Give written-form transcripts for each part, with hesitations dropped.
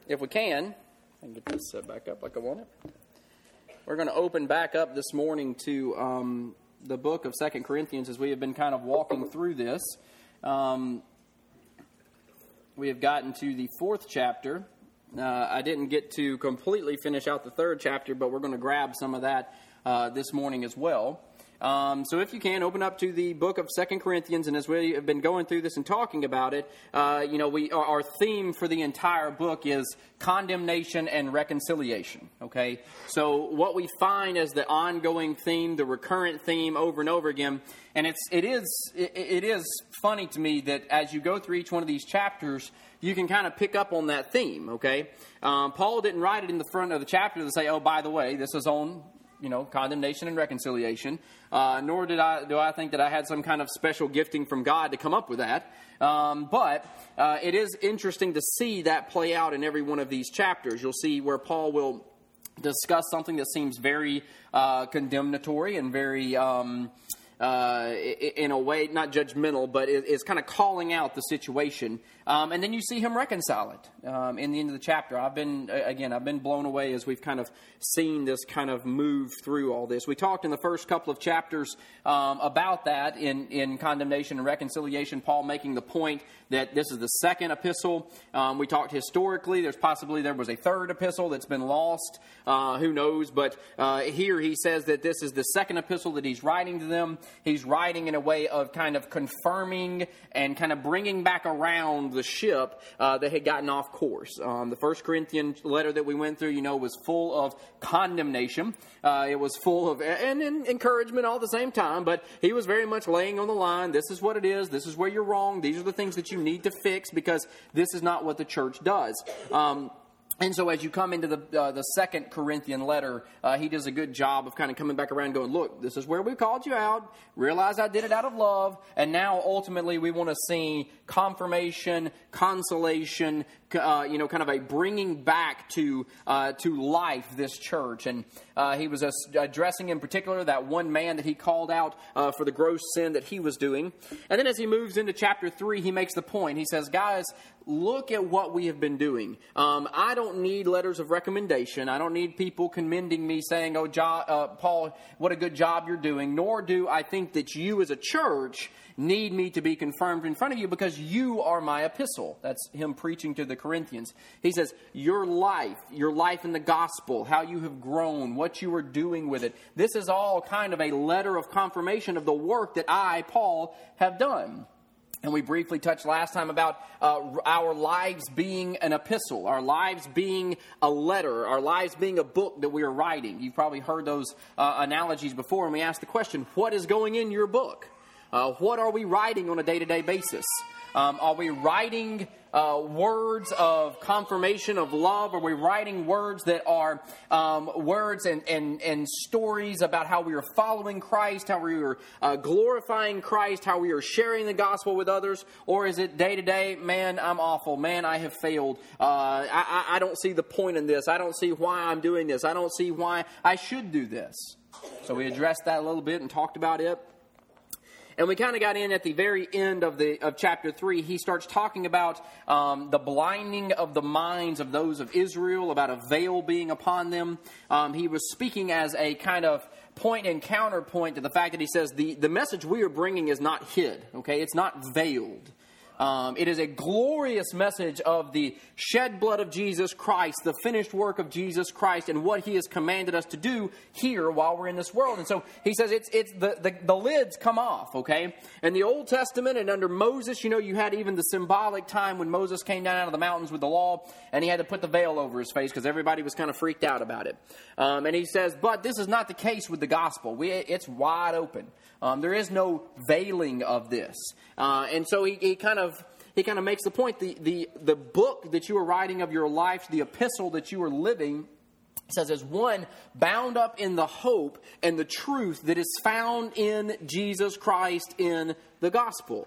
if we can, I can get this back up like I want it. We're going to open back up this morning to the book of 2 Corinthians as we have been kind of walking through this. We have gotten to the 4th chapter. I didn't get to completely finish out the 3rd chapter, but we're going to grab some of that this morning as well. So if you can, open up to the book of 2 Corinthians, and as we have been going through this and talking about it, our theme for the entire book is condemnation and reconciliation, okay? So what we find as the ongoing theme, the recurrent theme over and over again, and it is funny to me that as you go through each one of these chapters, you can kind of pick up on that theme, okay? Paul didn't write it in the front of the chapter to say, oh, by the way, this is on condemnation and reconciliation, nor do I think that I had some kind of special gifting from God to come up with that. But it is interesting to see that play out in every one of these chapters. You'll see where Paul will discuss something that seems very condemnatory and very, in a way, not judgmental, but is kind of calling out the situation. And then you see him reconcile it in the end of the chapter. I've been blown away as we've kind of seen this kind of move through all this. We talked in the first couple of chapters about that in condemnation and reconciliation, Paul making the point that this is the second epistle. We talked historically. There was a third epistle that's been lost. Who knows? But here he says that this is the second epistle that he's writing to them. He's writing in a way of kind of confirming and kind of bringing back around the ship that had gotten off course. The 1 Corinthians letter that we went through, was full of condemnation. It was full of and encouragement all at the same time, but he was very much laying on the line. This is what it is. This is where you're wrong. These are the things that you need to fix because this is not what the church does. And so as you come into the 2 Corinthian letter, he does a good job of kind of coming back around and going, look, this is where we called you out. Realize I did it out of love. And now ultimately we want to see confirmation, consolation, kind of a bringing back to life this church. And he was addressing in particular that one man that he called out for the gross sin that he was doing. And then as he moves into chapter 3, he makes the point. He says, guys, look at what we have been doing. I don't need letters of recommendation. I don't need people commending me saying, oh, Paul, what a good job you're doing. Nor do I think that you as a church need me to be confirmed in front of you because you are my epistle. That's him preaching to the Corinthians. He says, your life in the gospel, how you have grown, what you are doing with it. This is all kind of a letter of confirmation of the work that I, Paul, have done. And we briefly touched last time about our lives being an epistle, our lives being a letter, our lives being a book that we are writing. You've probably heard those analogies before, and we asked the question, what is going in your book? What are we writing on a day-to-day basis? Are we writing words of confirmation of love? Are we writing words that are words and stories about how we are following Christ, how we are glorifying Christ, how we are sharing the gospel with others? Or is it day to day, man, I'm awful. Man, I have failed. I don't see the point in this. I don't see why I'm doing this. I don't see why I should do this. So we addressed that a little bit and talked about it. And we kind of got in at the very end of chapter 3. He starts talking about the blinding of the minds of those of Israel, about a veil being upon them. He was speaking as a kind of point and counterpoint to the fact that he says the message we are bringing is not hid, okay? It's not veiled. It is a glorious message of the shed blood of Jesus Christ, the finished work of Jesus Christ, and what He has commanded us to do here while we're in this world. And so he says it's the lids come off, okay? In the Old Testament and under Moses, you had even the symbolic time when Moses came down out of the mountains with the law, and he had to put the veil over his face because everybody was kind of freaked out about it. And he says, but this is not the case with the gospel. It's wide open. There is no veiling of this. And so he kind of makes the point, the book that you are writing of your life, the epistle that you are living, says as one bound up in the hope and the truth that is found in Jesus Christ in the gospel.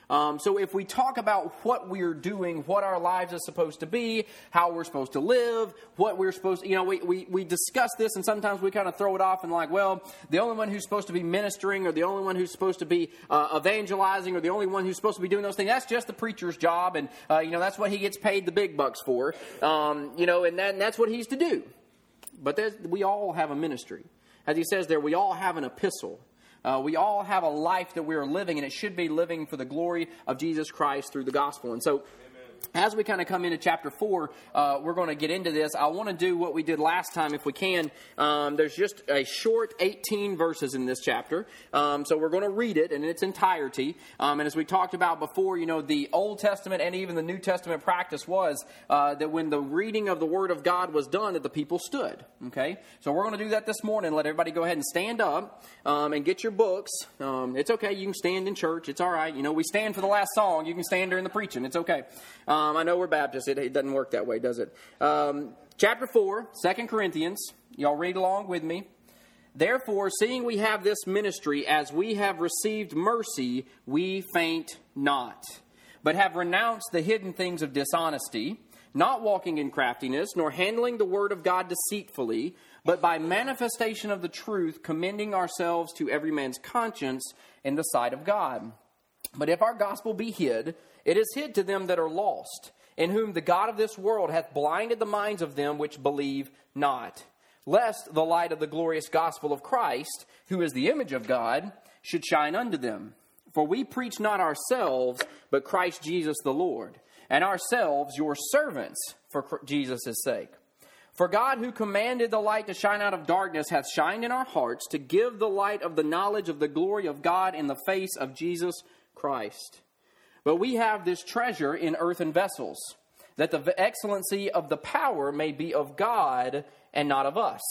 So if we talk about what we're doing, what our lives are supposed to be, how we're supposed to live, what we're supposed to, we discuss this and sometimes we kind of throw it off and like, well, the only one who's supposed to be ministering or the only one who's supposed to be evangelizing or the only one who's supposed to be doing those things, that's just the preacher's job. And, that's what he gets paid the big bucks for, and that's what he's to do. But we all have a ministry. As he says there, we all have an epistle. We all have a life that we are living, and it should be living for the glory of Jesus Christ through the gospel. And so, as we kind of come into chapter 4, we're going to get into this. I want to do what we did last time if we can. There's just a short 18 verses in this chapter. So we're going to read it in its entirety. And as we talked about before, the Old Testament and even the New Testament practice was that when the reading of the Word of God was done, that the people stood. Okay? So we're going to do that this morning. Let everybody go ahead and stand up and get your books. It's okay. You can stand in church. It's all right. We stand for the last song. You can stand during the preaching. It's okay. I know we're Baptists. It doesn't work that way, does it? Chapter 4, 2 Corinthians. Y'all read along with me. Therefore, seeing we have this ministry, as we have received mercy, we faint not, but have renounced the hidden things of dishonesty, not walking in craftiness, nor handling the word of God deceitfully, but by manifestation of the truth, commending ourselves to every man's conscience in the sight of God. But if our gospel be hid, it is hid to them that are lost, in whom the God of this world hath blinded the minds of them which believe not, lest the light of the glorious gospel of Christ, who is the image of God, should shine unto them. For we preach not ourselves, but Christ Jesus the Lord, and ourselves your servants for Jesus' sake. For God, who commanded the light to shine out of darkness, hath shined in our hearts to give the light of the knowledge of the glory of God in the face of Jesus Christ. But we have this treasure in earthen vessels, that the excellency of the power may be of God and not of us.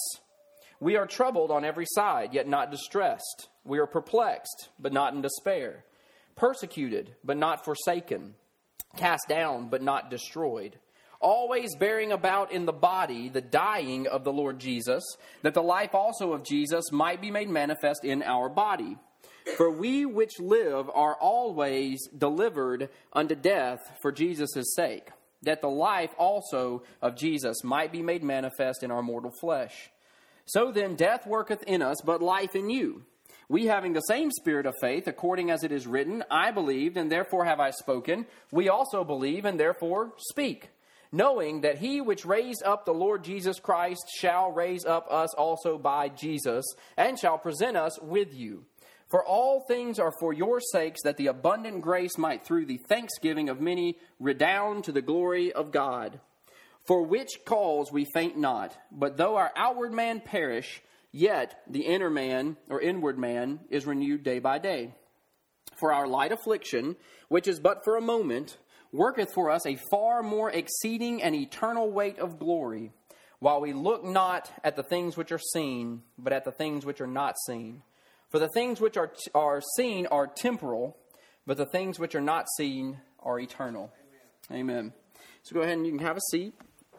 We are troubled on every side, yet not distressed. We are perplexed, but not in despair. Persecuted, but not forsaken. Cast down, but not destroyed. Always bearing about in the body the dying of the Lord Jesus, that the life also of Jesus might be made manifest in our body. For we which live are always delivered unto death for Jesus' sake, that the life also of Jesus might be made manifest in our mortal flesh. So then death worketh in us, but life in you. We having the same spirit of faith, according as it is written, I believed, and therefore have I spoken. We also believe, and therefore speak. Knowing that he which raised up the Lord Jesus Christ shall raise up us also by Jesus, and shall present us with you. For all things are for your sakes, that the abundant grace might through the thanksgiving of many redound to the glory of God. For which cause we faint not, but though our outward man perish, yet the inner man, or inward man, is renewed day by day. For our light affliction, which is but for a moment, worketh for us a far more exceeding and eternal weight of glory, while we look not at the things which are seen, but at the things which are not seen. For the things which are seen are temporal, but the things which are not seen are eternal. Amen. So go ahead and you can have a seat.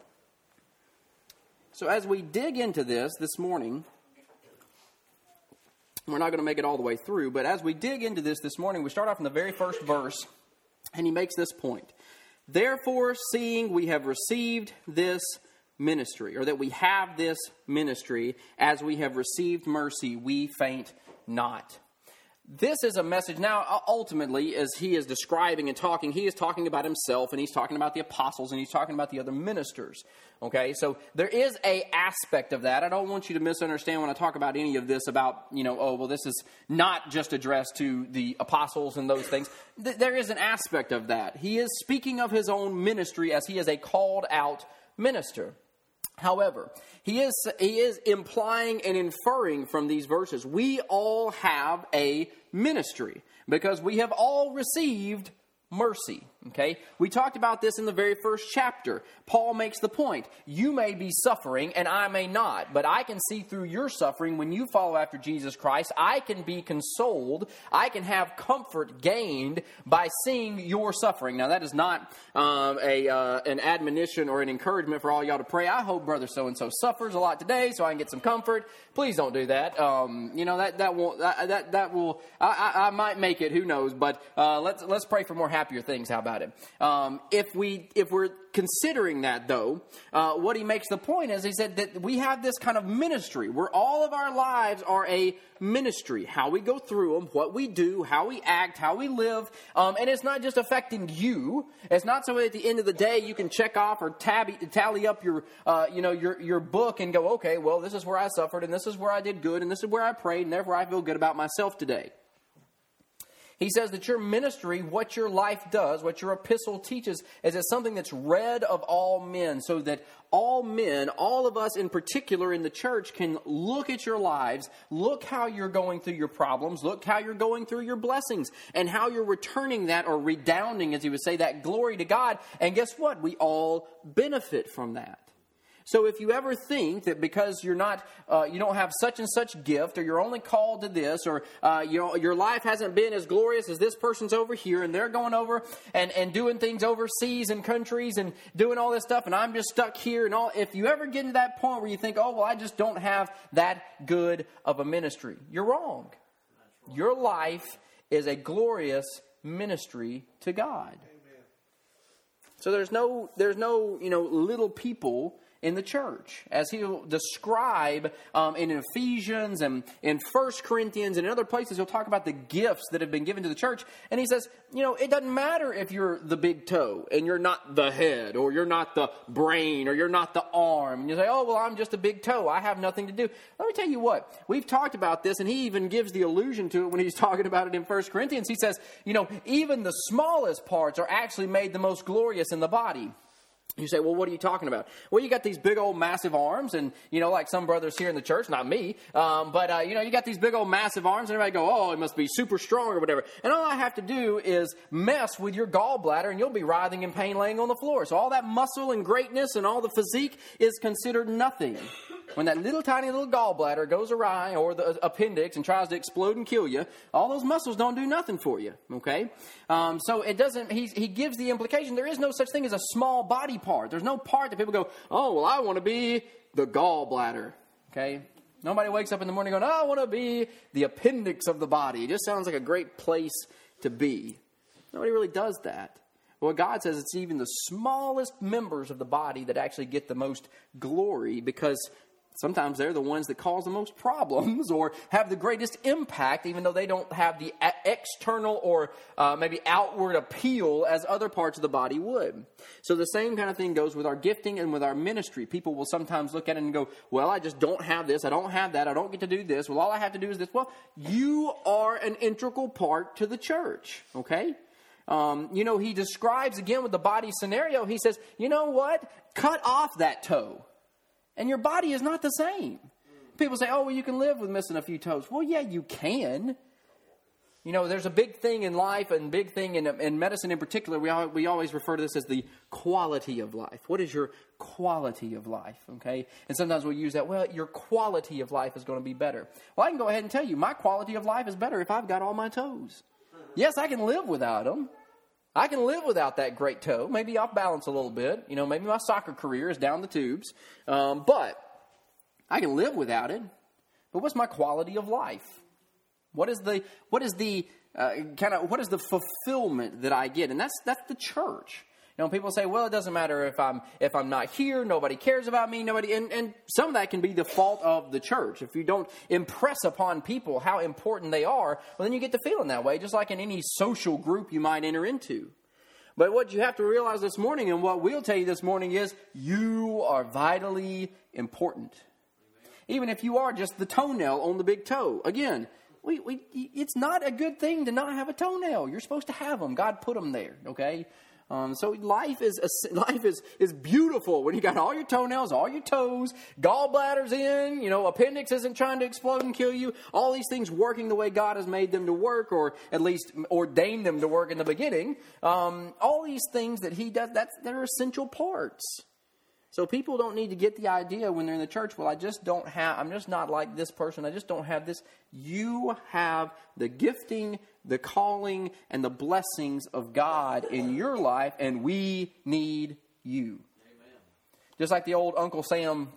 So as we dig into this morning, we're not going to make it all the way through, but as we dig into this morning, we start off in the very first verse, and he makes this point. Therefore, seeing we have received this ministry, or that we have this ministry, as we have received mercy, we faint not. This is a message. Now, ultimately, as he is describing and talking, he is talking about himself, and he's talking about the apostles, and he's talking about the other ministers. Okay, so there is a aspect of that. I don't want you to misunderstand when I talk about any of this about, this is not just addressed to the apostles and those things. There is an aspect of that. He is speaking of his own ministry as he is a called out minister. However, he is implying and inferring from these verses, we all have a ministry because we have all received mercy. Okay? We talked about this in the very first chapter. Paul makes the point. You may be suffering and I may not, but I can see through your suffering when you follow after Jesus Christ. I can be consoled. I can have comfort gained by seeing your suffering. Now, that is not an admonition or an encouragement for all y'all to pray. I hope brother so-and-so suffers a lot today so I can get some comfort. Please don't do that. That will, I might make it, who knows, but let's pray for more happier things. How about it? If we're considering that, though, what he makes the point is, he said that we have this kind of ministry where all of our lives are a ministry. How we go through them, what we do, how we act, how we live, and it's not just affecting you. It's not so at the end of the day you can check off or tally up your book and go, okay, well, this is where I suffered, and this is where I did good, and this is where I prayed, and therefore I feel good about myself today. He says that your ministry, what your life does, what your epistle teaches, is it's something that's read of all men, so that all men, all of us in particular in the church, can look at your lives, look how you're going through your problems, look how you're going through your blessings, and how you're returning that, or redounding, as he would say, that glory to God. And guess what? We all benefit from that. So if you ever think that because you're not, you don't have such and such gift, or you're only called to this, or your life hasn't been as glorious as this person's over here, and they're going over and doing things overseas and countries and doing all this stuff, and I'm just stuck here and all. If you ever get to that point where you think, oh, well, I just don't have that good of a ministry, you're wrong. Your life is a glorious ministry to God. Amen. So there's no little people in the church, as he'll describe in Ephesians and in 1 Corinthians and in other places. He'll talk about the gifts that have been given to the church, and he says, it doesn't matter if you're the big toe and you're not the head, or you're not the brain, or you're not the arm, and you say, oh, well, I'm just a big toe, I have nothing to do. Let me tell you what, we've talked about this, and he even gives the allusion to it when he's talking about it in 1 Corinthians. He says, even the smallest parts are actually made the most glorious in the body. You say, well, what are you talking about? Well, you got these big old massive arms, and, like some brothers here in the church, not me, but you got these big old massive arms, and everybody go, oh, it must be super strong or whatever. And all I have to do is mess with your gallbladder, and you'll be writhing in pain laying on the floor. So all that muscle and greatness and all the physique is considered nothing when that little tiny little gallbladder goes awry, or the appendix, and tries to explode and kill you. All those muscles don't do nothing for you, okay? So it doesn't, he gives the implication there is no such thing as a small body part. There's no part that people go, oh, well, I want to be the gallbladder, okay? Nobody wakes up in the morning going, oh, I want to be the appendix of the body. It just sounds like a great place to be. Nobody really does that. Well, God says it's even the smallest members of the body that actually get the most glory, because sometimes they're the ones that cause the most problems or have the greatest impact, even though they don't have the external or maybe outward appeal as other parts of the body would. So the same kind of thing goes with our gifting and with our ministry. People will sometimes look at it and go, well, I just don't have this, I don't have that, I don't get to do this, well, all I have to do is this. Well, you are an integral part to the church, okay? He describes, again, with the body scenario, he says, you know what? Cut off that toe, and your body is not the same. People say, oh, well, you can live with missing a few toes. Well, yeah, you can. There's a big thing in life, and big thing in medicine in particular. We always refer to this as the quality of life. What is your quality of life, okay? And sometimes we'll use that, well, your quality of life is going to be better. Well, I can go ahead and tell you, my quality of life is better if I've got all my toes. Yes, I can live without them. I can live without that great toe, maybe off balance a little bit. Maybe my soccer career is down the tubes. But I can live without it. But what's my quality of life? What is the fulfillment that I get? And that's the church. People say, well, it doesn't matter if I'm not here, nobody cares about me, and some of that can be the fault of the church. If you don't impress upon people how important they are, well, then you get to feeling that way, just like in any social group you might enter into. But what you have to realize this morning, and what we'll tell you this morning, is you are vitally important. Even if you are just the toenail on the big toe. Again, it's not a good thing to not have a toenail. You're supposed to have them. God put them there, okay? So life is beautiful when you got all your toenails, all your toes, gallbladders in, appendix isn't trying to explode and kill you. All these things working the way God has made them to work, or at least ordained them to work in the beginning. All these things that He does, they're essential parts. So people don't need to get the idea when they're in the church, well, I'm just not like this person. I just don't have this. You have the gifting, the calling, and the blessings of God in your life, and we need you. Amen. Just like the old Uncle Sam,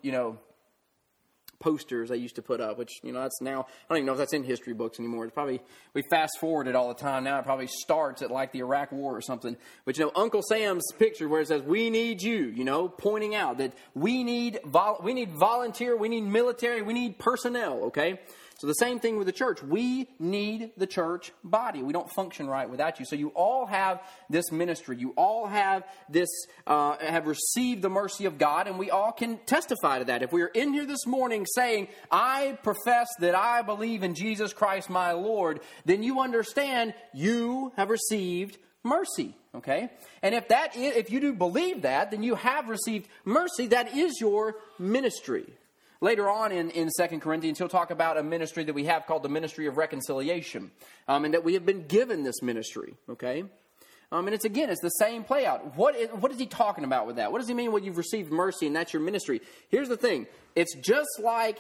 posters they used to put up, which, that's now, I don't even know if that's in history books anymore. It's probably, we fast forward it all the time now. It probably starts at like the Iraq War or something. But, Uncle Sam's picture where it says, we need you, pointing out that we need volunteer, we need military, we need personnel, okay? So the same thing with the church. We need the church body. We don't function right without you. So you all have this ministry. You all have this, have received the mercy of God, and we all can testify to that. If we are in here this morning saying, I profess that I believe in Jesus Christ my Lord, then you understand you have received mercy, okay? And if you do believe that, then you have received mercy. That is your ministry. Later on in 2 Corinthians, he'll talk about a ministry that we have called the ministry of reconciliation, and that we have been given this ministry, okay? And it's the same play out. What is he talking about with that? What does he mean when you've received mercy and that's your ministry? Here's the thing. It's just like,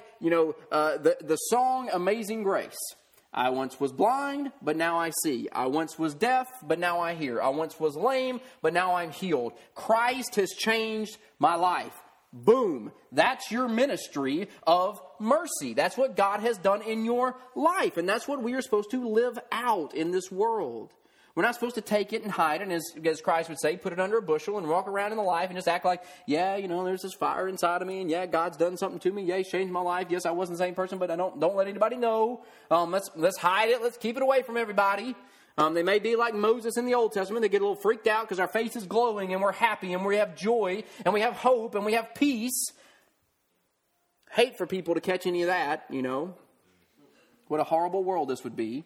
the song Amazing Grace. I once was blind, but now I see. I once was deaf, but now I hear. I once was lame, but now I'm healed. Christ has changed my life. Boom. That's your ministry of mercy. That's what God has done in your life. And that's what we are supposed to live out in this world. We're not supposed to take it and hide it, and as Christ would say, put it under a bushel and walk around in the life and just act like, there's this fire inside of me, and God's done something to me. Yeah, He's changed my life. Yes, I wasn't the same person, but I don't let anybody know. Let's hide it. Let's keep it away from everybody. They may be like Moses in the Old Testament. They get a little freaked out because our face is glowing and we're happy and we have joy and we have hope and we have peace. Hate for people to catch any of that, What a horrible world this would be.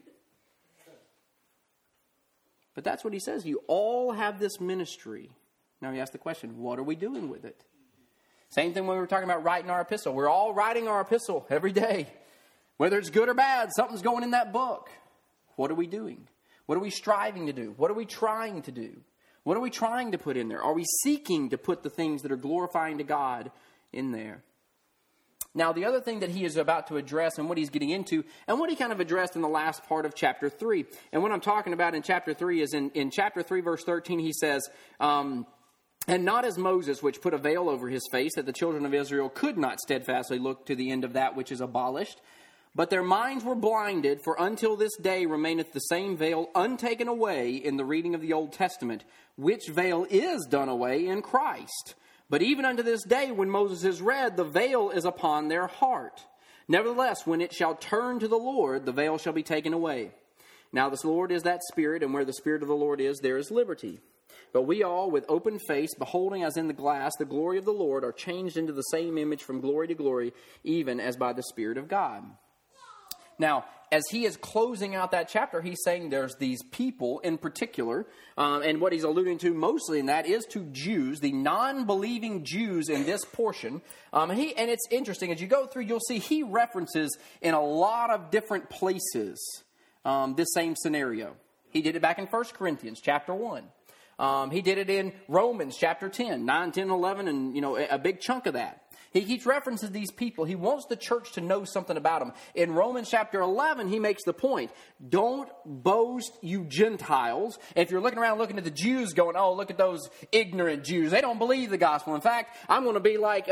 But that's what he says. You all have this ministry. Now you ask the question, what are we doing with it? Same thing when we were talking about writing our epistle. We're all writing our epistle every day. Whether it's good or bad, something's going in that book. What are we doing? What are we striving to do? What are we trying to do? What are we trying to put in there? Are we seeking to put the things that are glorifying to God in there? Now, the other thing that he is about to address and what he's getting into, and what he kind of addressed in the last part of chapter 3. And what I'm talking about in chapter 3 is in chapter 3, verse 13, he says, and not as Moses, which put a veil over his face, that the children of Israel could not steadfastly look to the end of that which is abolished. But their minds were blinded, for until this day remaineth the same veil untaken away in the reading of the Old Testament, which veil is done away in Christ. But even unto this day, when Moses is read, the veil is upon their heart. Nevertheless, when it shall turn to the Lord, the veil shall be taken away. Now the Lord is that Spirit, and where the Spirit of the Lord is, there is liberty. But we all, with open face, beholding as in the glass the glory of the Lord, are changed into the same image from glory to glory, even as by the Spirit of God. Now, as he is closing out that chapter, he's saying there's these people in particular, and what he's alluding to mostly in that is to Jews, the non-believing Jews in this portion. And it's interesting, as you go through, you'll see he references in a lot of different places this same scenario. He did it back in 1 Corinthians chapter 1. He did it in Romans chapter 10, 9, 10, 11, and a big chunk of that. He keeps referencing these people. He wants the church to know something about them. In Romans chapter 11, he makes the point, don't boast, you Gentiles. If you're looking around looking at the Jews going, oh, look at those ignorant Jews. They don't believe the gospel. In fact, I'm going to be like,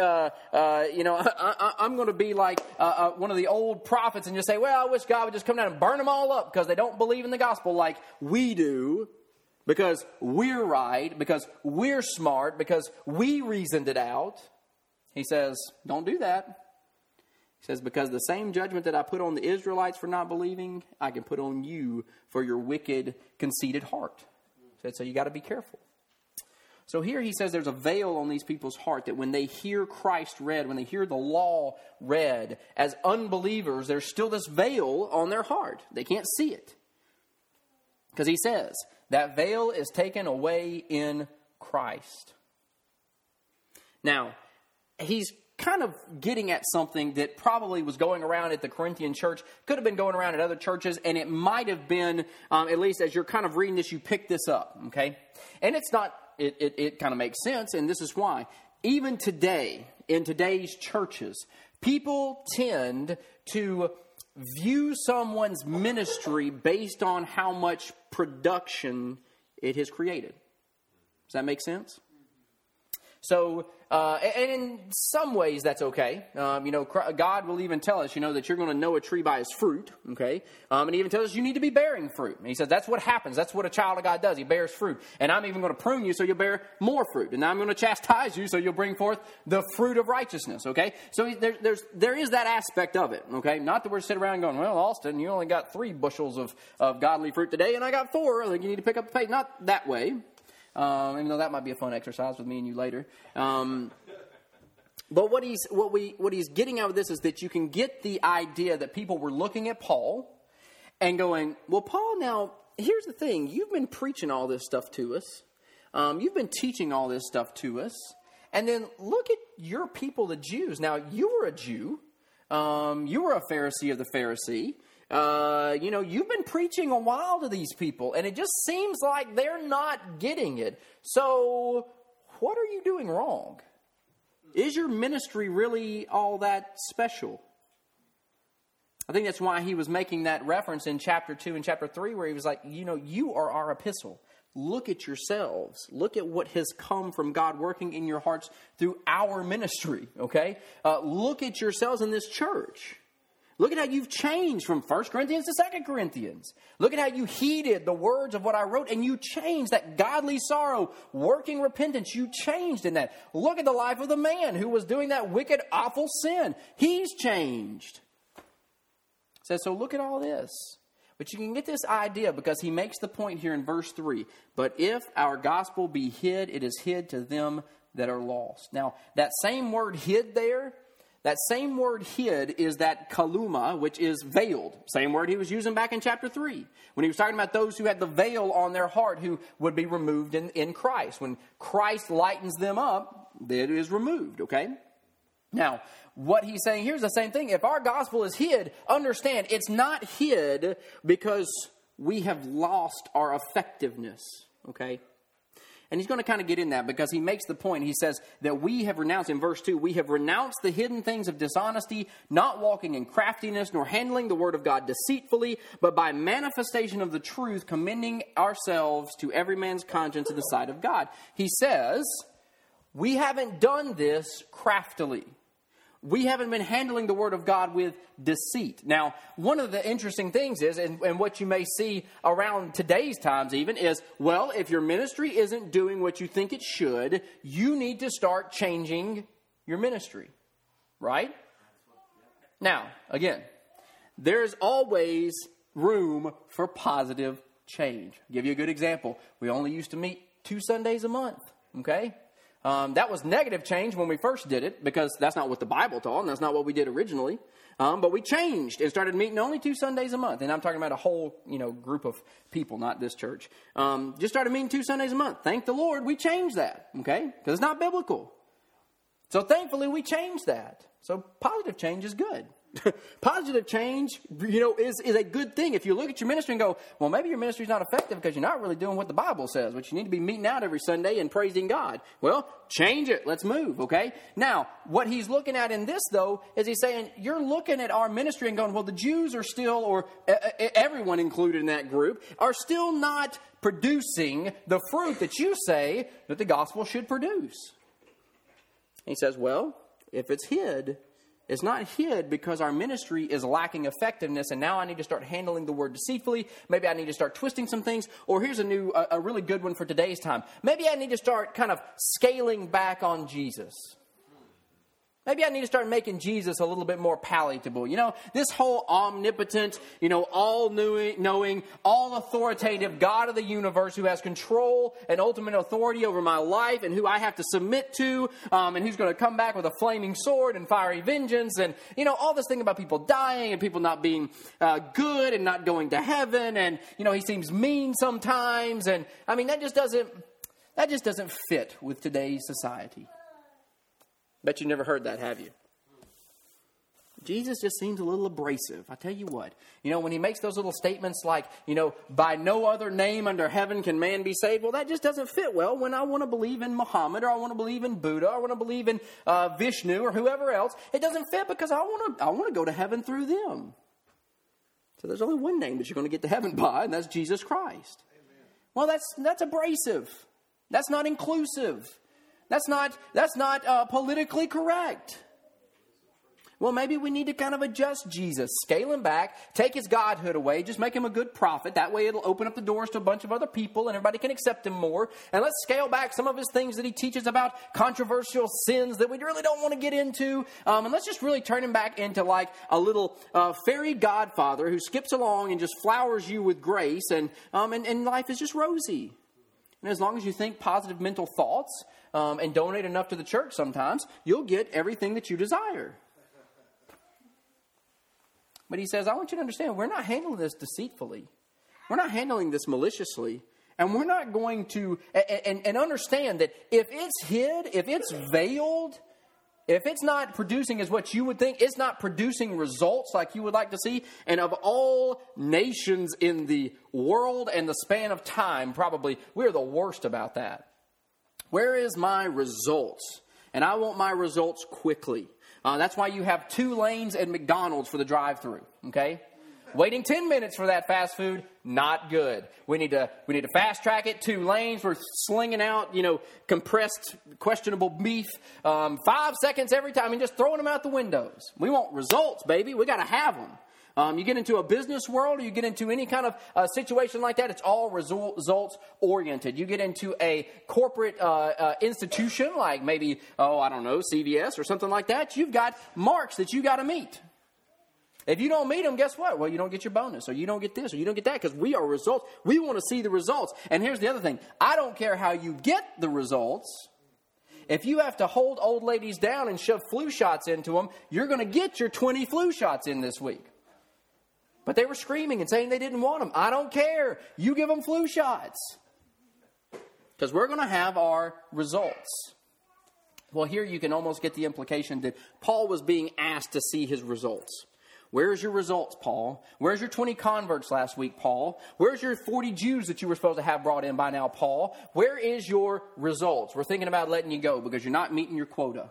I'm going to be like one of the old prophets and just say, well, I wish God would just come down and burn them all up because they don't believe in the gospel like we do. Because we're right, because we're smart, because we reasoned it out. He says, don't do that. He says, because the same judgment that I put on the Israelites for not believing, I can put on you for your wicked, conceited heart. So you got to be careful. So here he says there's a veil on these people's heart that when they hear Christ read, when they hear the law read, as unbelievers, there's still this veil on their heart. They can't see it. Because he says, That veil is taken away in Christ. Now, he's kind of getting at something that probably was going around at the Corinthian church, could have been going around at other churches, and it might have been, at least as you're kind of reading this, you pick this up, okay? And it's not, it kind of makes sense, and this is why. Even today, in today's churches, people tend to view someone's ministry based on how much production it has created. Does that make sense? So, and in some ways that's okay. God will even tell us, that you're going to know a tree by its fruit, okay? And he even tells us you need to be bearing fruit. And he says that's what happens. That's what a child of God does. He bears fruit. And I'm even going to prune you so you'll bear more fruit. And I'm going to chastise you so you'll bring forth the fruit of righteousness, okay? So there is that aspect of it, okay? Not that we're sitting around going, well, Austin, you only got 3 bushels of godly fruit today, and I got 4. I think you need to pick up the pace. Not that way. Even though that might be a fun exercise with me and you later. But what he's getting out of this is that you can get the idea that people were looking at Paul and going, well, Paul, now, here's the thing. You've been preaching all this stuff to us. You've been teaching all this stuff to us. And then look at your people, the Jews. Now, you were a Jew. You were a Pharisee of the Pharisee. You've been preaching a while to these people, and it just seems like they're not getting it. So, what are you doing wrong? Is your ministry really all that special? I think that's why he was making that reference in chapter 2 and chapter 3, where he was like, you are our epistle. Look at yourselves. Look at what has come from God working in your hearts through our ministry, okay? Look at yourselves in this church. Look at how you've changed from 1 Corinthians to 2 Corinthians. Look at how you heeded the words of what I wrote, and you changed that godly sorrow, working repentance. You changed in that. Look at the life of the man who was doing that wicked, awful sin. He's changed. It says, so look at all this. But you can get this idea because he makes the point here in verse 3. But if our gospel be hid, it is hid to them that are lost. Now, that same word hid there, that same word hid is that kaluma, which is veiled. Same word he was using back in chapter 3. When he was talking about those who had the veil on their heart who would be removed in Christ. When Christ lightens them up, it is removed, okay? Now, what he's saying here is the same thing. If our gospel is hid, understand it's not hid because we have lost our effectiveness, okay? And he's going to kind of get in that because he makes the point. He says that we have renounced, in verse 2, we have renounced the hidden things of dishonesty, not walking in craftiness, nor handling the word of God deceitfully, but by manifestation of the truth, commending ourselves to every man's conscience in the sight of God. He says, we haven't done this craftily. We haven't been handling the word of God with deceit. Now, one of the interesting things is, and what you may see around today's times even, is, well, if your ministry isn't doing what you think it should, you need to start changing your ministry. Right? Now, again, there's always room for positive change. I'll give you a good example. We only used to meet 2 Sundays a month. Okay? That was negative change when we first did it because that's not what the Bible taught and that's not what we did originally. But we changed and started meeting only 2 Sundays a month. And I'm talking about a whole, group of people, not this church. Just started meeting 2 Sundays a month. Thank the Lord we changed that, okay? Because it's not biblical. So thankfully we changed that. So positive change is good. Positive change, is a good thing. If you look at your ministry and go, well, maybe your ministry is not effective because you're not really doing what the Bible says, but you need to be meeting out every Sunday and praising God. Well, change it. Let's move, okay? Now, what he's looking at in this, though, is he's saying, you're looking at our ministry and going, well, the Jews are still, or everyone included in that group, are still not producing the fruit that you say that the gospel should produce. He says, well, if it's hid, it's not hid because our ministry is lacking effectiveness and now I need to start handling the word deceitfully. Maybe I need to start twisting some things. Or here's a really good one for today's time. Maybe I need to start kind of scaling back on Jesus. Maybe I need to start making Jesus a little bit more palatable. This whole omnipotent, all-knowing, all-authoritative God of the universe who has control and ultimate authority over my life and who I have to submit to, and who's going to come back with a flaming sword and fiery vengeance, and, all this thing about people dying and people not being good and not going to heaven, and, he seems mean sometimes, and, that just doesn't fit with today's society. Bet you never heard that, have you? Jesus just seems a little abrasive. I tell you what, when he makes those little statements like, by no other name under heaven can man be saved. Well, that just doesn't fit well when I want to believe in Muhammad, or I want to believe in Buddha, or I want to believe in Vishnu, or whoever else. It doesn't fit because I want to go to heaven through them. So there's only one name that you're going to get to heaven by, and that's Jesus Christ. Amen. Well, that's abrasive. That's not inclusive. That's not politically correct. Well, maybe we need to kind of adjust Jesus, scale him back, take his godhood away, just make him a good prophet. That way it'll open up the doors to a bunch of other people and everybody can accept him more. And let's scale back some of his things that he teaches about controversial sins that we really don't want to get into. And let's just really turn him back into like a little fairy godfather who skips along and just flowers you with grace, and life is just rosy. And as long as you think positive mental thoughts, and donate enough to the church sometimes, you'll get everything that you desire. But he says, I want you to understand, we're not handling this deceitfully. We're not handling this maliciously. And we're not going to, and understand that if it's hid, if it's veiled, if it's not producing as what you would think, it's not producing results like you would like to see. And of all nations in the world and the span of time, probably, we're the worst about that. Where is my results? And I want my results quickly. That's why you have 2 lanes at McDonald's for the drive-thru, okay? Waiting 10 minutes for that fast food, not good. We need to fast track it, 2 lanes. We're slinging out, compressed, questionable beef, 5 seconds every time, and just throwing them out the windows. We want results, baby. We got to have them. You get into a business world, or you get into any kind of situation like that, it's all results oriented. You get into a corporate institution like maybe, CVS or something like that. You've got marks that you got to meet. If you don't meet them, guess what? Well, you don't get your bonus, or you don't get this, or you don't get that, because we are results. We want to see the results. And here's the other thing. I don't care how you get the results. If you have to hold old ladies down and shove flu shots into them, you're going to get your 20 flu shots in this week. But they were screaming and saying they didn't want them. I don't care. You give them flu shots. Because we're going to have our results. Well, here you can almost get the implication that Paul was being asked to see his results. Where's your results, Paul? Where's your 20 converts last week, Paul? Where's your 40 Jews that you were supposed to have brought in by now, Paul? Where is your results? We're thinking about letting you go because you're not meeting your quota.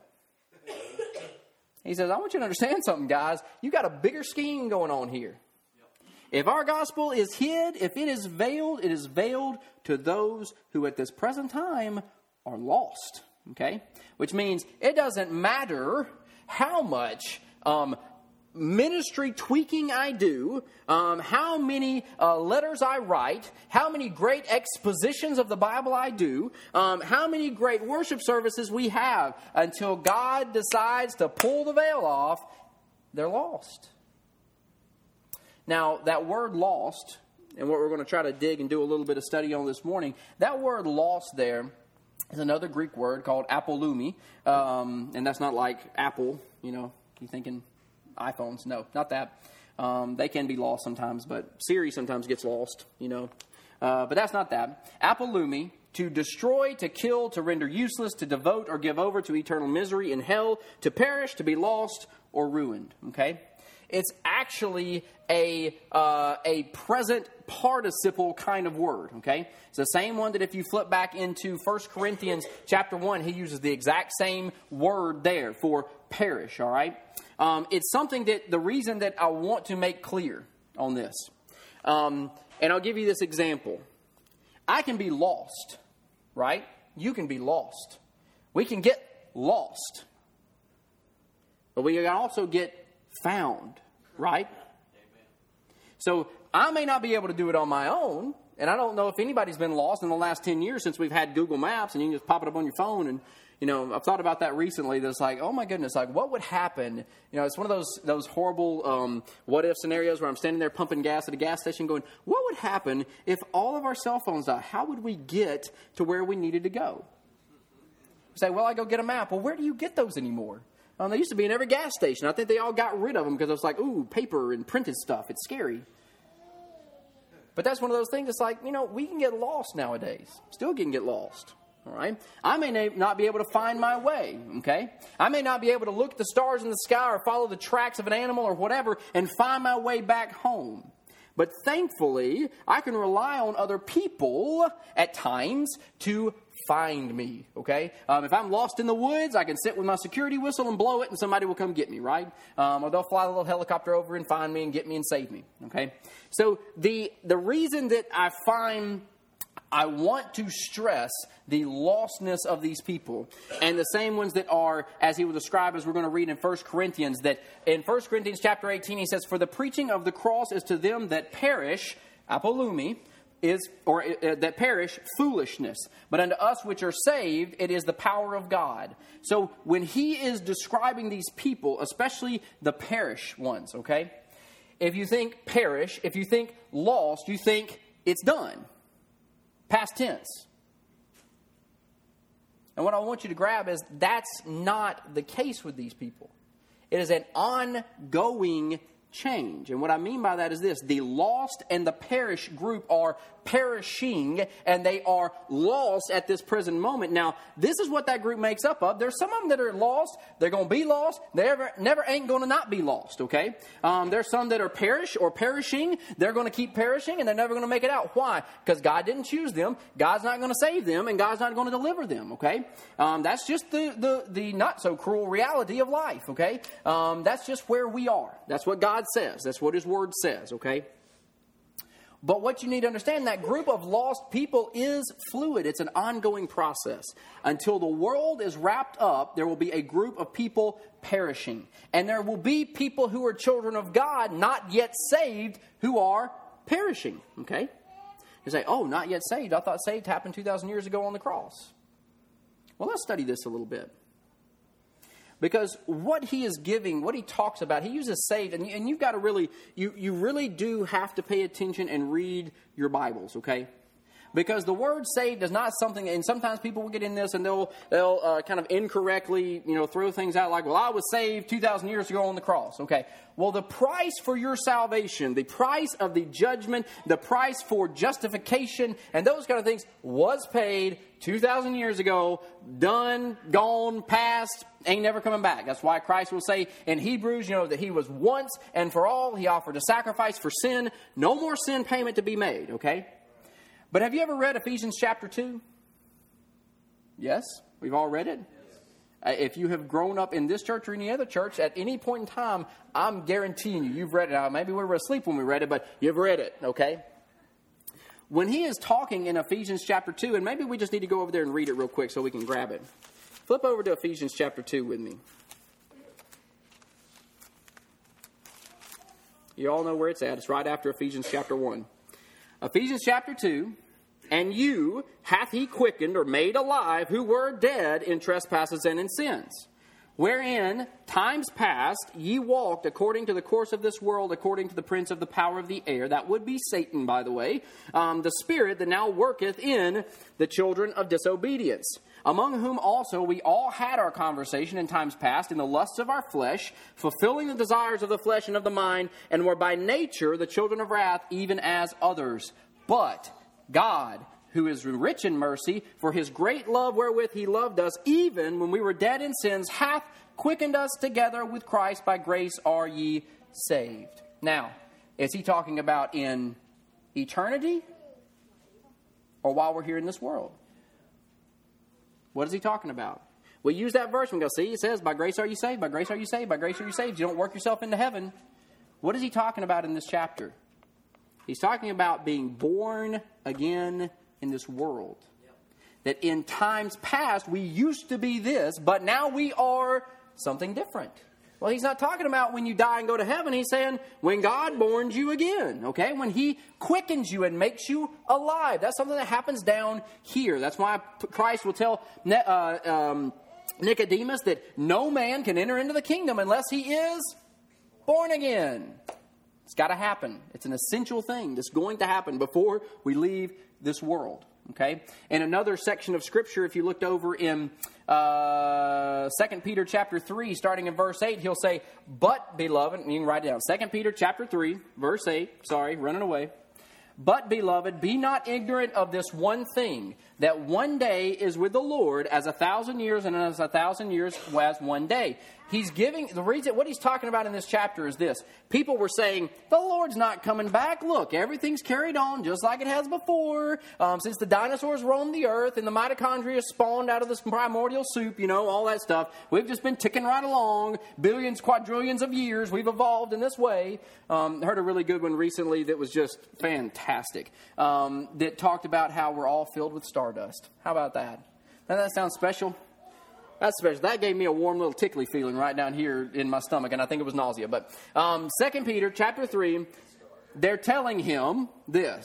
He says, I want you to understand something, guys. You got a bigger scheme going on here. If our gospel is hid, if it is veiled to those who at this present time are lost. Okay? Which means it doesn't matter how much ministry tweaking I do, how many letters I write, how many great expositions of the Bible I do, how many great worship services we have, until God decides to pull the veil off, they're lost. Now, that word lost, and what we're going to try to dig and do a little bit of study on this morning, that word lost there is another Greek word called apolumi, and that's not like Apple, you thinking iPhones. No, not that. They can be lost sometimes, but Siri sometimes gets lost, but that's not that. Apolumi, to destroy, to kill, to render useless, to devote or give over to eternal misery in hell, to perish, to be lost or ruined, okay? It's actually a present participle kind of word, okay? It's the same one that if you flip back into 1 Corinthians chapter 1, he uses the exact same word there for perish, all right? It's something that the reason that I want to make clear on this, and I'll give you this example. I can be lost, right? You can be lost. We can get lost. But we can also get found, right? Amen. So I may not be able to do it on my own, And I don't know if anybody's been lost in the last 10 years since we've had Google Maps and you can just pop it up on your phone. And, I've thought about that recently. That's like, oh my goodness, like what would happen? It's one of those horrible what if scenarios where I'm standing there pumping gas at a gas station going, what would happen if all of our cell phones died? How would we get to where we needed to go? You say, well, I go get a map. Well, where do you get those anymore? They used to be in every gas station. I think they all got rid of them because it was like, ooh, paper and printed stuff. It's scary. But that's one of those things. It's like, we can get lost nowadays. Still can get lost. All right. I may not be able to find my way. Okay. I may not be able to look at the stars in the sky or follow the tracks of an animal or whatever and find my way back home. But thankfully, I can rely on other people at times to find me, okay? If I'm lost in the woods, I can sit with my security whistle and blow it, and somebody will come get me, right? Or they'll fly a little helicopter over and find me and get me and save me, okay? So the reason that I want to stress the lostness of these people, and the same ones that are, as he will describe, as we're going to read in 1 Corinthians, that in 1 Corinthians chapter 18, he says, for the preaching of the cross is to them that perish, apolumi, that perish, foolishness. But unto us which are saved, it is the power of God. So when he is describing these people, especially the perish ones, okay? If you think perish, if you think lost, you think it's done. Past tense. And what I want you to grab is that's not the case with these people. It is an ongoing change. And what I mean by that is this: the lost and the perish group are perishing, and they are lost at this present moment. Now, this is what that group makes up of. There's some of them that are lost. They're going to be lost. They never ain't going to not be lost, okay? There's some that are perish or perishing. They're going to keep perishing, and they're never going to make it out. Why? Because God didn't choose them. God's not going to save them, and God's not going to deliver them, okay? That's just the not-so-cruel reality of life, okay? That's just where we are. That's what God says. That's what His Word says, okay? But what you need to understand, that group of lost people is fluid. It's an ongoing process. Until the world is wrapped up, there will be a group of people perishing. And there will be people who are children of God, not yet saved, who are perishing. Okay? You say, oh, not yet saved. I thought saved happened 2,000 years ago on the cross. Well, let's study this a little bit. Because what he is giving, what he talks about, he uses saved, and you've got to really, you really do have to pay attention and read your Bibles, okay? Because the word saved is not something, and sometimes people will get in this and they'll kind of incorrectly, throw things out like, well, I was saved 2,000 years ago on the cross, okay? Well, the price for your salvation, the price of the judgment, the price for justification, and those kind of things was paid 2,000 years ago, done, gone, past, ain't never coming back. That's why Christ will say in Hebrews, that He was once and for all. He offered a sacrifice for sin. No more sin payment to be made, okay? But have you ever read Ephesians chapter 2? Yes? We've all read it? If you have grown up in this church or any other church, at any point in time, I'm guaranteeing you've read it. Now, maybe we were asleep when we read it, but you've read it, okay? When he is talking in Ephesians chapter 2, and maybe we just need to go over there and read it real quick so we can grab it. Flip over to Ephesians chapter 2 with me. You all know where it's at. It's right after Ephesians chapter 1. Ephesians chapter 2, and you hath he quickened or made alive who were dead in trespasses and in sins, wherein times past ye walked according to the course of this world, according to the prince of the power of the air. That would be Satan, by the way, the spirit that now worketh in the children of disobedience, among whom also we all had our conversation in times past in the lusts of our flesh, fulfilling the desires of the flesh and of the mind, and were by nature the children of wrath, even as others. But God, who is rich in mercy, for His great love wherewith He loved us, even when we were dead in sins, hath quickened us together with Christ. By grace are ye saved. Now, is he talking about in eternity or while we're here in this world? What is he talking about? We use that verse and we go, see, it says, by grace are you saved, by grace are you saved, by grace are you saved. You don't work yourself into heaven. What is he talking about in this chapter? He's talking about being born again in this world. That in times past we used to be this, but now we are something different. Well, he's not talking about when you die and go to heaven. He's saying when God borns you again, okay? When he quickens you and makes you alive. That's something that happens down here. That's why Christ will tell Nicodemus that no man can enter into the kingdom unless he is born again. It's got to happen. It's an essential thing that's going to happen before we leave this world. Okay? In another section of Scripture, if you looked over in 2 Peter chapter 3, starting in verse 8, he'll say, but, beloved, and you can write it down, 2 Peter chapter 3, verse 8, sorry, running away. But, beloved, be not ignorant of this one thing, that one day is with the Lord as 1,000 years, and as 1,000 years as one day. He's giving, the reason, what he's talking about in this chapter is this. People were saying, the Lord's not coming back. Look, everything's carried on just like it has before. Since the dinosaurs roamed the earth and the mitochondria spawned out of this primordial soup, you know, all that stuff. We've just been ticking right along. Billions, quadrillions of years. We've evolved in this way. Heard a really good one recently that was just fantastic. That talked about how we're all filled with stardust. How about that? Doesn't that sound special? That's special. That gave me a warm little tickly feeling right down here in my stomach, and I think it was nausea. But 2 Peter chapter 3, they're telling him this.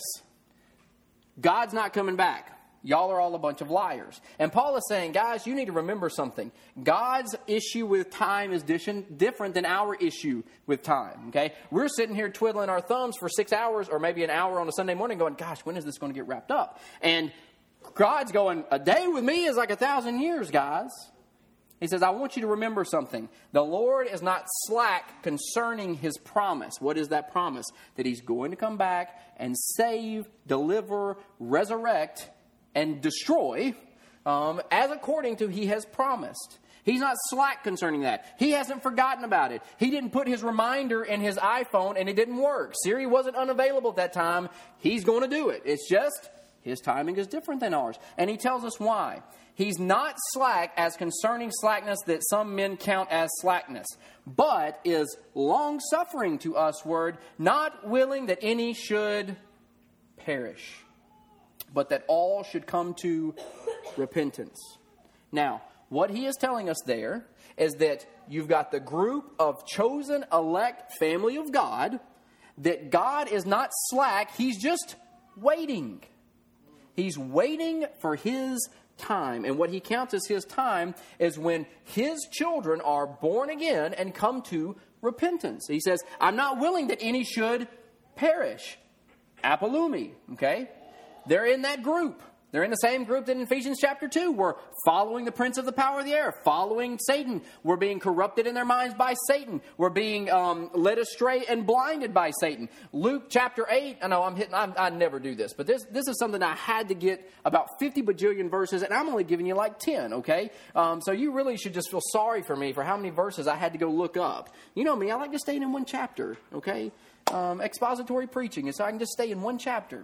God's not coming back. Y'all are all a bunch of liars. And Paul is saying, guys, you need to remember something. God's issue with time is different than our issue with time. Okay? We're sitting here twiddling our thumbs for 6 hours or maybe an hour on a Sunday morning going, gosh, when is this going to get wrapped up? And God's going, a day with me is like 1,000 years, guys. He says, I want you to remember something. The Lord is not slack concerning his promise. What is that promise? That he's going to come back and save, deliver, resurrect, and destroy as according to he has promised. He's not slack concerning that. He hasn't forgotten about it. He didn't put his reminder in his iPhone and it didn't work. Siri wasn't unavailable at that time. He's going to do it. It's just his timing is different than ours. And he tells us why. He's not slack as concerning slackness that some men count as slackness, but is long-suffering to usward, not willing that any should perish, but that all should come to repentance. Now, what he is telling us there is that you've got the group of chosen, elect family of God, that God is not slack, he's just waiting. He's waiting for his time. And what he counts as his time is when his children are born again and come to repentance. He says, I'm not willing that any should perish. Apolumi, okay? They're in that group. They're in the same group that in Ephesians chapter 2 we're following the prince of the power of the air, following Satan. We're being corrupted in their minds by Satan. We're being led astray and blinded by Satan. Luke chapter 8, I know I never do this, but this is something I had to get about 50 bajillion verses, and I'm only giving you like 10, okay? So you really should just feel sorry for me for how many verses I had to go look up. You know me, I like to stay in one chapter, okay? Expository preaching, and so I can just stay in one chapter.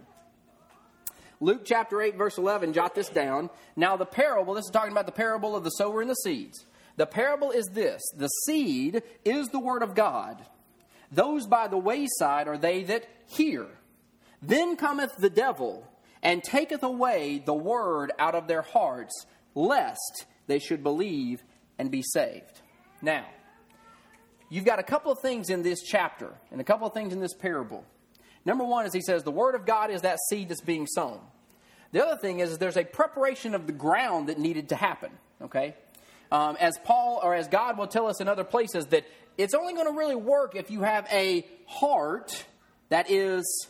Luke chapter 8, verse 11, jot this down. Now the parable, this is talking about the parable of the sower and the seeds. The parable is this. The seed is the word of God. Those by the wayside are they that hear. Then cometh the devil, and taketh away the word out of their hearts, lest they should believe and be saved. Now, you've got a couple of things in this chapter, and a couple of things in this parable. Number one is he says the word of God is that seed that's being sown. The other thing is there's a preparation of the ground that needed to happen, okay? As Paul or as God will tell us in other places that it's only going to really work if you have a heart that is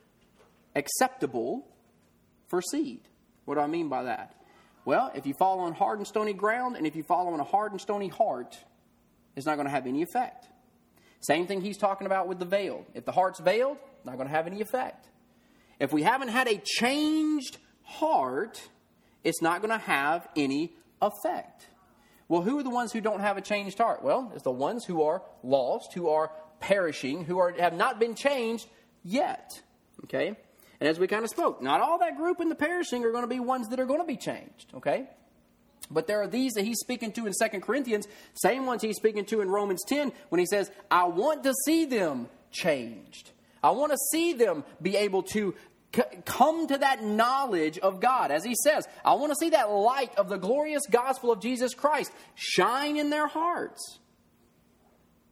acceptable for seed. What do I mean by that? Well, if you fall on hard and stony ground and if you fall on a hard and stony heart, it's not going to have any effect. Same thing he's talking about with the veiled. If the heart's veiled, not going to have any effect. If we haven't had a changed heart, it's not going to have any effect. Well, who are the ones who don't have a changed heart? Well, it's the ones who are lost, who are perishing, who have not been changed yet. Okay? And as we kind of spoke, not all that group in the perishing are going to be ones that are going to be changed. Okay? But there are these that he's speaking to in 2 Corinthians, same ones he's speaking to in Romans 10, when he says, I want to see them changed. I want to see them be able to come to that knowledge of God. As he says, I want to see that light of the glorious gospel of Jesus Christ shine in their hearts.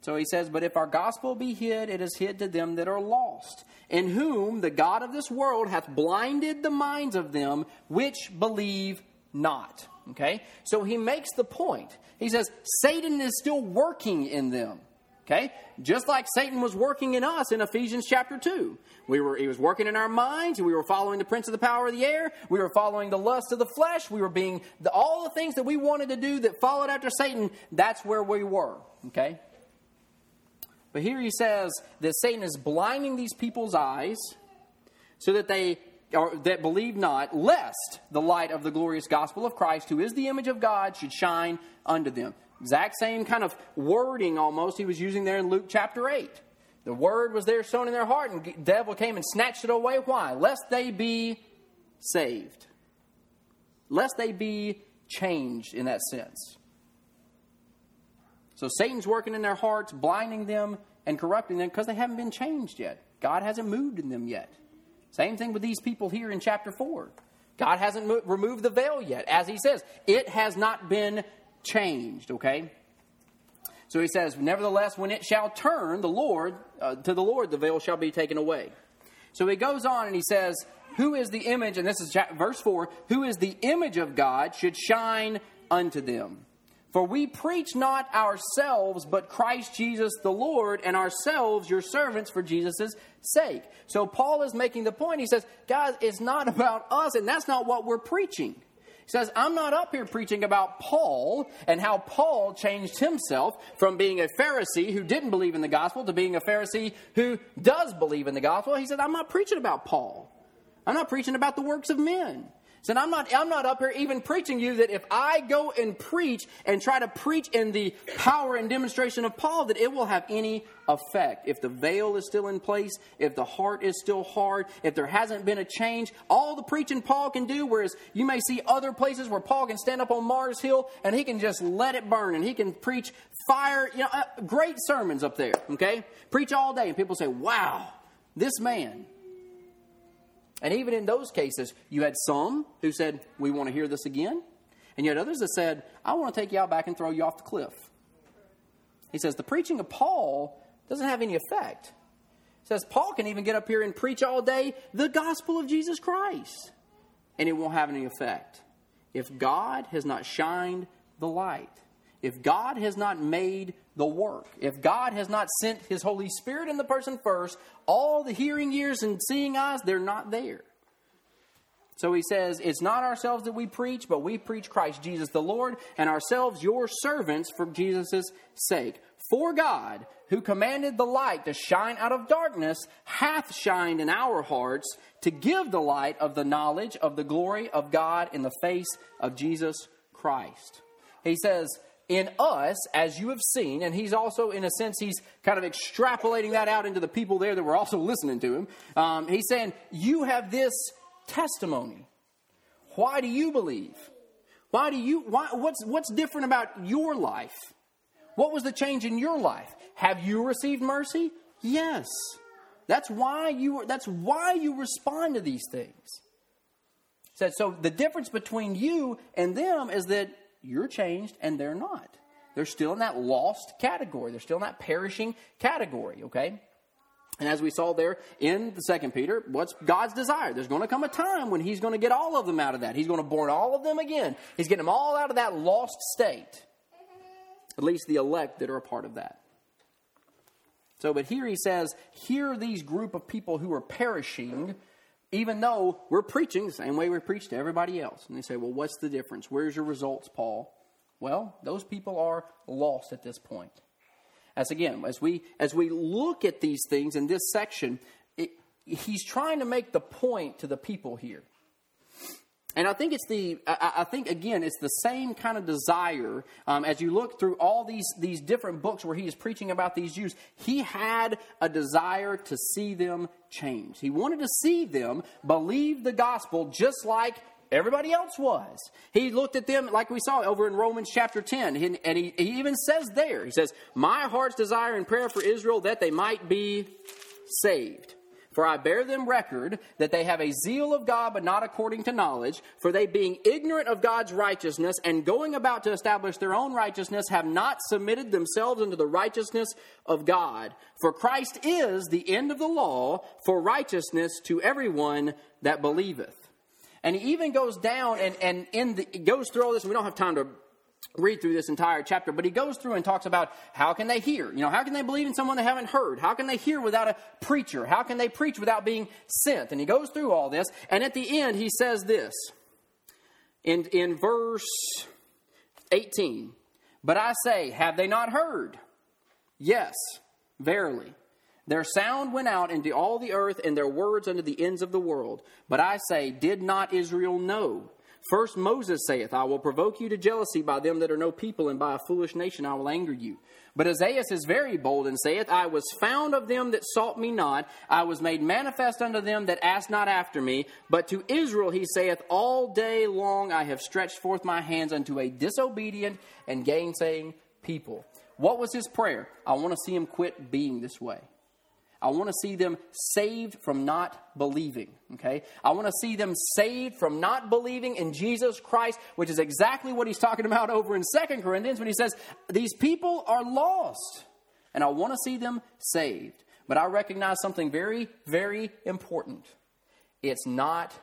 So he says, but if our gospel be hid, it is hid to them that are lost, in whom the God of this world hath blinded the minds of them which believe not. Okay? So he makes the point. He says, Satan is still working in them. Okay? Just like Satan was working in us in Ephesians chapter 2. He was working in our minds. We were following the prince of the power of the air. We were following the lust of the flesh. We were being all the things that we wanted to do that followed after Satan. That's where we were. Okay? But here he says that Satan is blinding these people's eyes so that that believe not, lest the light of the glorious gospel of Christ, who is the image of God, should shine unto them. Exact same kind of wording almost he was using there in Luke chapter 8. The word was there sown in their heart, and the devil came and snatched it away. Why? Lest they be saved. Lest they be changed in that sense. So Satan's working in their hearts, blinding them and corrupting them because they haven't been changed yet. God hasn't moved in them yet. Same thing with these people here in chapter 4. God hasn't removed the veil yet. As he says, it has not been changed, okay? So he says, nevertheless, when it shall turn to the Lord, the veil shall be taken away. So he goes on and he says, who is the image, and this is verse 4, who is the image of God should shine unto them. For we preach not ourselves, but Christ Jesus the Lord, and ourselves your servants for Jesus' sake. So Paul is making the point. He says, guys, it's not about us, and that's not what we're preaching. He says, I'm not up here preaching about Paul and how Paul changed himself from being a Pharisee who didn't believe in the gospel to being a Pharisee who does believe in the gospel. He said, I'm not preaching about Paul. I'm not preaching about the works of men. He said, I'm not up here even preaching you that if I go and preach and try to preach in the power and demonstration of Paul, that it will have any effect. If the veil is still in place, if the heart is still hard, if there hasn't been a change, all the preaching Paul can do, whereas you may see other places where Paul can stand up on Mars Hill and he can just let it burn and he can preach fire, great sermons up there, okay? Preach all day and people say, wow, this man. And even in those cases, you had some who said, we want to hear this again. And you had others that said, I want to take you out back and throw you off the cliff. He says, the preaching of Paul doesn't have any effect. He says, Paul can even get up here and preach all day the gospel of Jesus Christ. And it won't have any effect. If God has not shined the light, if God has not made the work, if God has not sent His Holy Spirit in the person first, all the hearing ears and seeing eyes, they're not there. So he says, it's not ourselves that we preach, but we preach Christ Jesus the Lord, and ourselves your servants for Jesus' sake. For God, who commanded the light to shine out of darkness, hath shined in our hearts to give the light of the knowledge of the glory of God in the face of Jesus Christ. He says, in us, as you have seen, and he's also, in a sense, he's kind of extrapolating that out into the people there that were also listening to him. He's saying, you have this testimony. Why do you believe? What's different about your life? What was the change in your life? Have you received mercy? Yes. That's why you respond to these things. He said, so the difference between you and them is that you're changed and they're not. They're still in that lost category. They're still in that perishing category, okay? And as we saw there in the 2 Peter, what's God's desire? There's going to come a time when He's going to get all of them out of that. He's going to born all of them again. He's getting them all out of that lost state. At least the elect that are a part of that. So, but here he says, here are these group of people who are perishing, even though we're preaching the same way we preach to everybody else. And they say, well, what's the difference? Where's your results, Paul? Well, those people are lost at this point. As we look at these things in this section, he's trying to make the point to the people here. And I think it's the same kind of desire as you look through all these different books where he is preaching about these Jews. He had a desire to see them change. He wanted to see them believe the gospel just like everybody else was. He looked at them like we saw over in Romans chapter 10. And he even says there, he says, my heart's desire and prayer for Israel that they might be saved. For I bear them record that they have a zeal of God, but not according to knowledge. For they, being ignorant of God's righteousness and going about to establish their own righteousness, have not submitted themselves unto the righteousness of God. For Christ is the end of the law for righteousness to everyone that believeth. And he even goes down and goes through all this. We don't have time to read through this entire chapter, but he goes through and talks about how can they hear? How can they believe in someone they haven't heard? How can they hear without a preacher? How can they preach without being sent? And he goes through all this, and at the end he says this in verse 18, but I say, have they not heard? Yes, verily. Their sound went out into all the earth, and their words unto the ends of the world. But I say, did not Israel know? First Moses saith, I will provoke you to jealousy by them that are no people, and by a foolish nation I will anger you. But Isaiah is very bold, and saith, I was found of them that sought me not. I was made manifest unto them that asked not after me. But to Israel he saith, all day long I have stretched forth my hands unto a disobedient and gainsaying people. What was his prayer? I want to see him quit being this way. I want to see them saved from not believing, okay? I want to see them saved from not believing in Jesus Christ, which is exactly what he's talking about over in 2 Corinthians when he says, these people are lost, and I want to see them saved. But I recognize something very, very important. It's not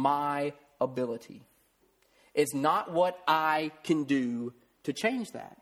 my ability. It's not what I can do to change that.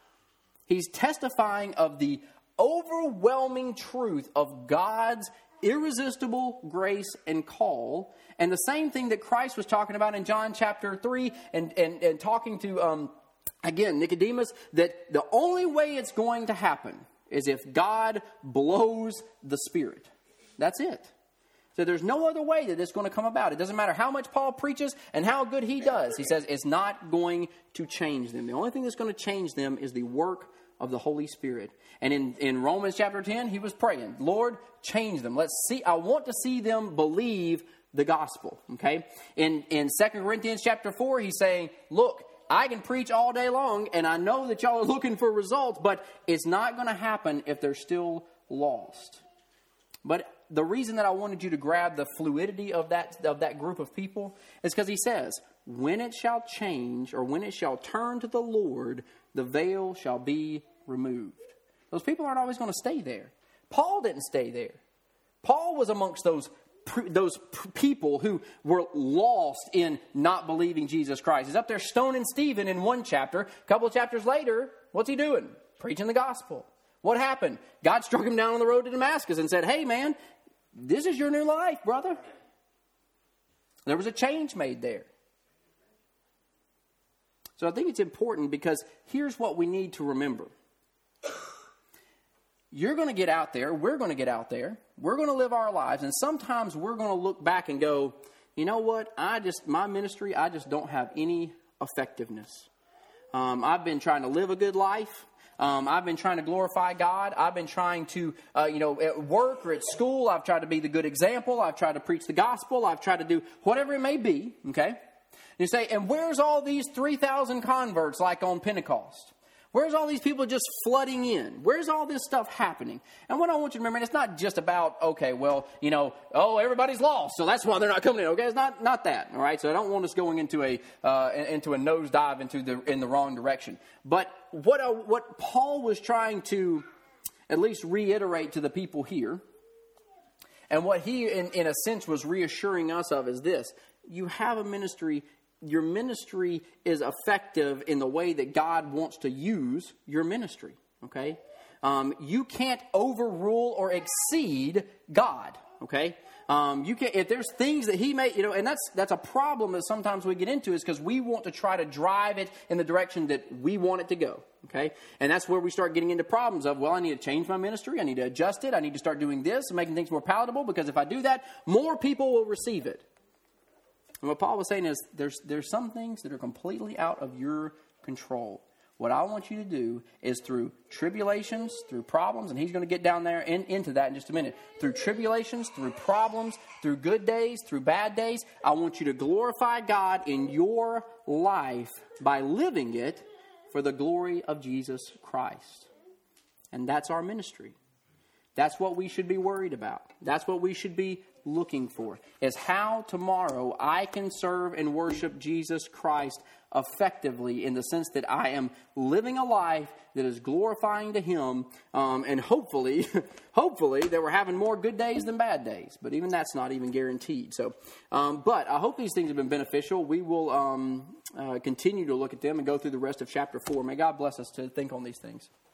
He's testifying of the overwhelming truth of God's irresistible grace and call, and the same thing that Christ was talking about in John chapter 3 and talking to, again, Nicodemus, that the only way it's going to happen is if God blows the Spirit. That's it. So there's no other way that it's going to come about. It doesn't matter how much Paul preaches and how good he does. He says it's not going to change them. The only thing that's going to change them is the work of the Holy Spirit. And in Romans chapter 10, he was praying, Lord, change them. I want to see them believe the gospel. Okay. In 2 Corinthians chapter 4, he's saying, look, I can preach all day long, and I know that y'all are looking for results, but it's not going to happen if they're still lost. But the reason that I wanted you to grab the fluidity of that group of people is because he says, when it shall change, or when it shall turn to the Lord, the veil shall be removed. Those people aren't always going to stay there. Paul didn't stay there. Paul was amongst those people who were lost in not believing Jesus Christ. He's up there stoning Stephen in one chapter. A couple of chapters later, what's he doing? Preaching the gospel. What happened? God struck him down on the road to Damascus and said, hey man, this is your new life, brother. There was a change made there. So I think it's important because here's what we need to remember. You're going to get out there. We're going to get out there. We're going to live our lives. And sometimes we're going to look back and go, you know what? My ministry, I just don't have any effectiveness. I've been trying to live a good life. I've been trying to glorify God. I've been trying to, at work or at school, I've tried to be the good example. I've tried to preach the gospel. I've tried to do whatever it may be. Okay. You say, and where's all these 3,000 converts like on Pentecost? Where's all these people just flooding in? Where's all this stuff happening? And what I want you to remember, it's not just about, everybody's lost, so that's why they're not coming in. Okay, it's not that. All right, so I don't want us going into a nosedive in the wrong direction. But what Paul was trying to at least reiterate to the people here, and what he in a sense was reassuring us of is this: you have a ministry. Your ministry is effective in the way that God wants to use your ministry, okay? You can't overrule or exceed God, okay? You can, if there's things that he may, and that's a problem that sometimes we get into, is because we want to try to drive it in the direction that we want it to go, okay? And that's where we start getting into problems of, I need to change my ministry, I need to adjust it, I need to start doing this and making things more palatable, because if I do that, more people will receive it. And what Paul was saying is there's some things that are completely out of your control. What I want you to do is through tribulations, through problems, and he's going to get down there into that in just a minute. Through tribulations, through problems, through good days, through bad days, I want you to glorify God in your life by living it for the glory of Jesus Christ. And that's our ministry. That's what we should be worried about. That's what we should be looking for, is how tomorrow I can serve and worship Jesus Christ effectively, in the sense that I am living a life that is glorifying to Him, and hopefully that we're having more good days than bad days. But even that's not even guaranteed. So, but I hope these things have been beneficial. We will continue to look at them and go through the rest of chapter 4. May God bless us to think on these things.